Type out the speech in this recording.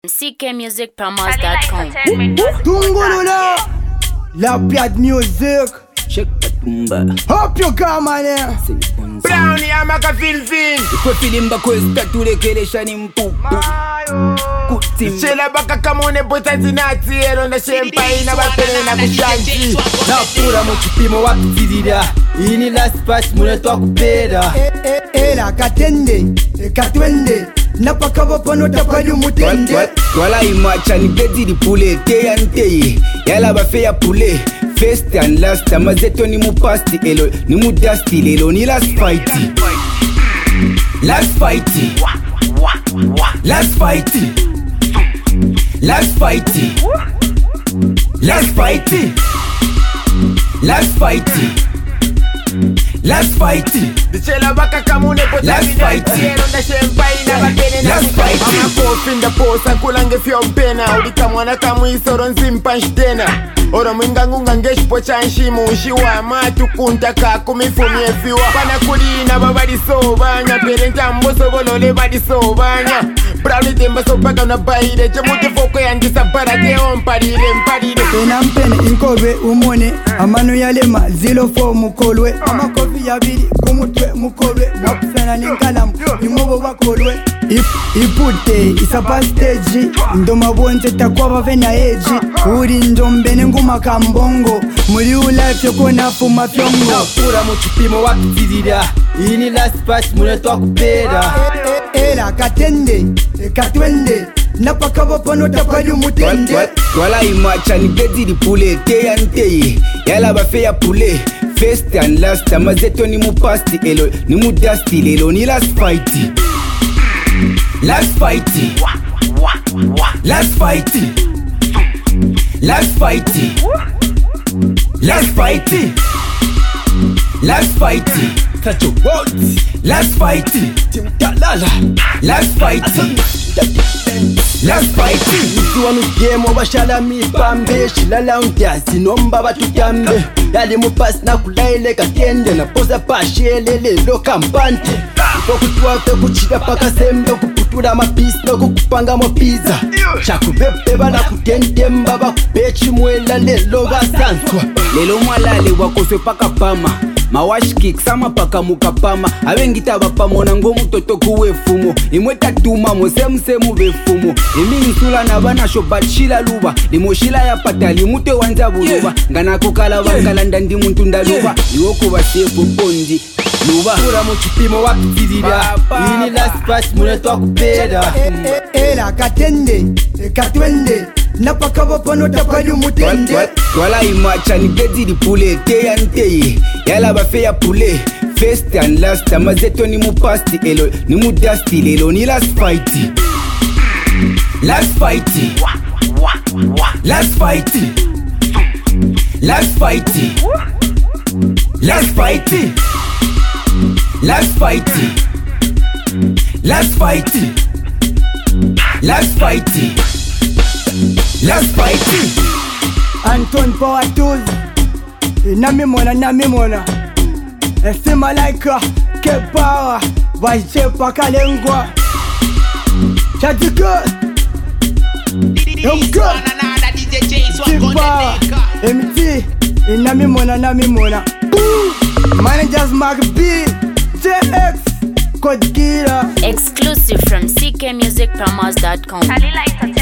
ckmusicpromos.com. Tungulula, La Piat Music. Check the tumba. Hope you come on here. Brownie, I'm a Philippine. Kwa filimba kwesta tulekelesha ni mpupu kutimba. Shela baka kamone bota zinati ero na champagne na bakele na kushanti. Napura mu kipimo wapitirira. Iyi ni last pass mune twakupera. Era katende, katwende. Napakaba pano tapari mutende. Twala imacha ni bedi di pule teya nteye. Yala bafeya pule. First and last amazeto ni mu past elo ni mu dusty lelo ni last fight. Last fight. Last fight. Last fight. Last fight. Last fight. Last fight. Shela baka kamone bota zinati ero na champagne na bakele na kushanti. I'm a post in the post akulange fyompena. Ulika mwana kamwisoro nzimpa nshtena. Ora mwingangunga ngeshipo chanshimu Ushiwa matu kunta kaku mifumi efiwa Pana kulina babadi sobanya Perenta mboso bolole badi sobanya Brownie temba sobaka na baile Chamuti foko yandisa barate omparire mparire Pena mpene inkobe umone Amanu yalema zilo fo mukolwe Amakofi yabili kumutwe mukolwe Mwapusana ninkalamu Nimobo wakolwe Ipute isapa stage Ndoma bonze takwaba vena eji Uri ndombene nguma kambongo Muri ulife yoko nafuma fyongo Napura mu kipimo wapitirira. Iyi ni last pass mune twakupera. Era katende, katwende. Napakaba pano tapari mutende. Twala imacha ni bedi di pule teya nteye. Yala bafeya pule. First and last amazeto ni mu past elo ni mu dusty lelo ni last fight. Last fight. Last fight. Last fight. Last fight. Last fight. Touch your words. Last fight. Timtalala. Last fight. Last fight. Tuwanu game wabashala mipambe Shilala untiasi nomba batutambe Yali mupasi na kulaile katende Na posa pashelele loka mpante Iko kutuwafe kuchida paka sembe Kuputula mapisi no kukupanga mopiza Chakubepe bala kutentemba Bakupechi mwela lelo basanswa Lelo mwalale wakoswe paka pama Mawash kick sama paka mukapama Awengita bapamona ngomu totoku wefumo Imwe tatuma mo semu befumo Imi nsula na bana shobat shila luba Limo shila ya patali mute wanza buruba Ngana kukala wakalanda ndi muntu ndaluba Iwoko basefu pondi luba Pura mu kipimo wapitirira Iyi ni last pass mune twakupera Era katende, katwende. Napakaba pano tapari mutende. Twala imacha ni bedi di pule teya nteye. Yala bafeya pule. First and last amazeto ni mu past elo ni mu dusty lelo ni last fight. Last fight. Last fight. Last fight. Last fight. Last fight. Last fight. Last fight. Last fight. Anton Power Tools. Namimona. Ese malaika K-Power. Vaichepa kalengwa. Chatika. Yomka. K-Power. MT. Namimona. Managers Mark B. JX. Code Killer. Exclusive from ckmusicpromos.com.